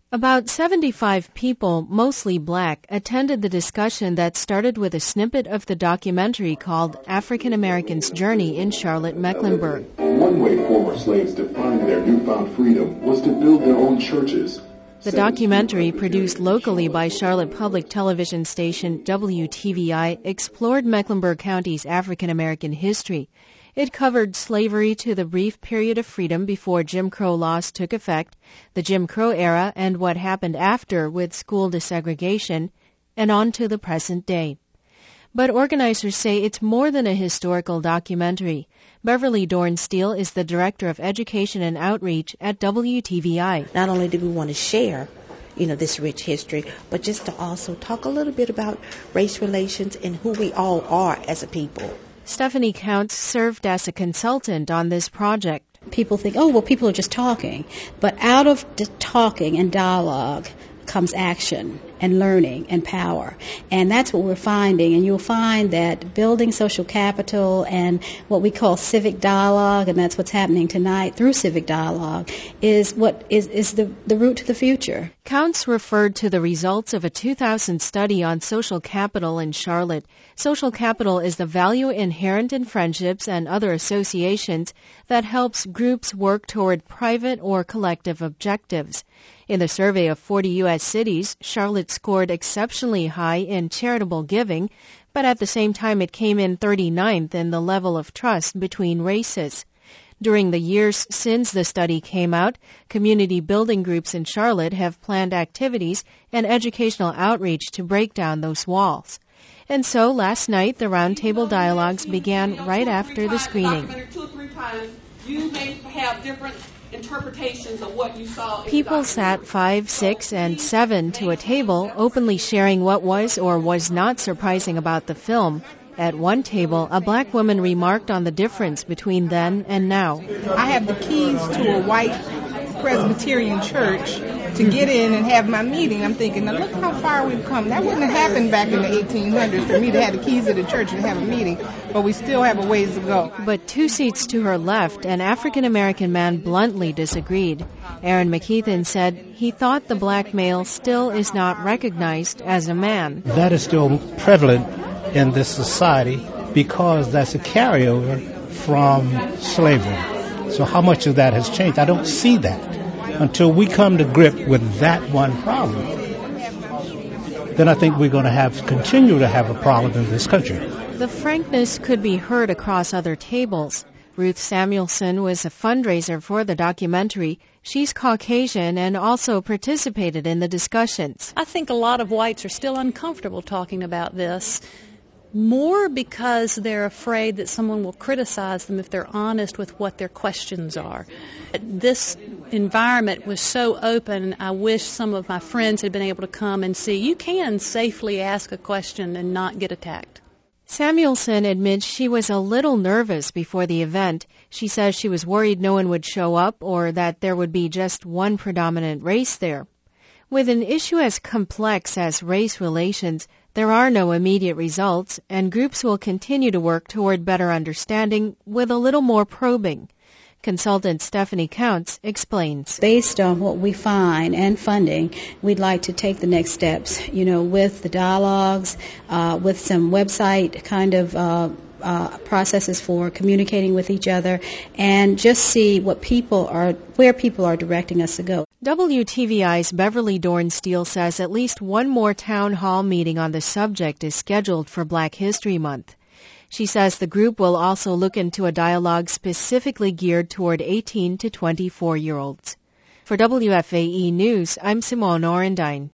About 75 people, mostly black, attended the discussion that started with a snippet of the documentary called African Americans' Journey in Charlotte, Mecklenburg. One way former slaves defined their newfound freedom was to build their own churches. The documentary, produced locally by Charlotte Public Television station WTVI, explored Mecklenburg County's African American history. It covered slavery to the brief period of freedom before Jim Crow laws took effect, the Jim Crow era, and what happened after with school desegregation, and on to the present day. But organizers say it's more than a historical documentary. Beverly Dorn-Steele is the Director of Education and Outreach at WTVI. Not only do we want to share, this rich history, but just to also talk a little bit about race relations and who we all are as a people. Stephanie Counts served as a consultant on this project. People think, people are just talking. But out of the talking and dialogue comes action and learning and power. And that's what we're finding. And you'll find that building social capital and what we call civic dialogue, and that's what's happening tonight through civic dialogue, is what is the route to the future. Counts referred to the results of a 2000 study on social capital in Charlotte. Social capital is the value inherent in friendships and other associations that helps groups work toward private or collective objectives. In the survey of 40 U.S. cities, Charlotte scored exceptionally high in charitable giving, but at the same time it came in 39th in the level of trust between races. During the years since the study came out, community building groups in Charlotte have planned activities and educational outreach to break down those walls. And so last night, the roundtable dialogues began right after the screening. 2 or 3 times, you may have different interpretations of what you saw. People sat 5, 6, and 7 to a table, openly sharing what was or was not surprising about the film. At one table, a black woman remarked on the difference between then and now. I have the keys to a white Presbyterian church to get in and have my meeting. I'm thinking, now look how far we've come. That wouldn't have happened back in the 1800s for me to have the keys to the church and have a meeting, but we still have a ways to go. But 2 seats to her left, an African-American man bluntly disagreed. Aaron McKeithen said he thought the black male still is not recognized as a man. That is still prevalent in this society because that's a carryover from slavery. So how much of that has changed? I don't see that. Until we come to grip with that one problem, then I think we're going to continue to have a problem in this country. The frankness could be heard across other tables. Ruth Samuelson was a fundraiser for the documentary. She's Caucasian and also participated in the discussions. I think a lot of whites are still uncomfortable talking about this, more because they're afraid that someone will criticize them if they're honest with what their questions are. This environment was so open, I wish some of my friends had been able to come and see you can safely ask a question and not get attacked. Samuelson admits she was a little nervous before the event. She says she was worried no one would show up or that there would be just one predominant race there. With an issue as complex as race relations, there are no immediate results, and groups will continue to work toward better understanding with a little more probing. Consultant Stephanie Counts explains. Based on what we find and funding, we'd like to take the next steps, with the dialogues, with some website kind of processes for communicating with each other, and just see where people are directing us to go. WTVI's Beverly Dorn-Steele says at least one more town hall meeting on the subject is scheduled for Black History Month. She says the group will also look into a dialogue specifically geared toward 18 to 24-year-olds. For WFAE News, I'm Simone Orendine.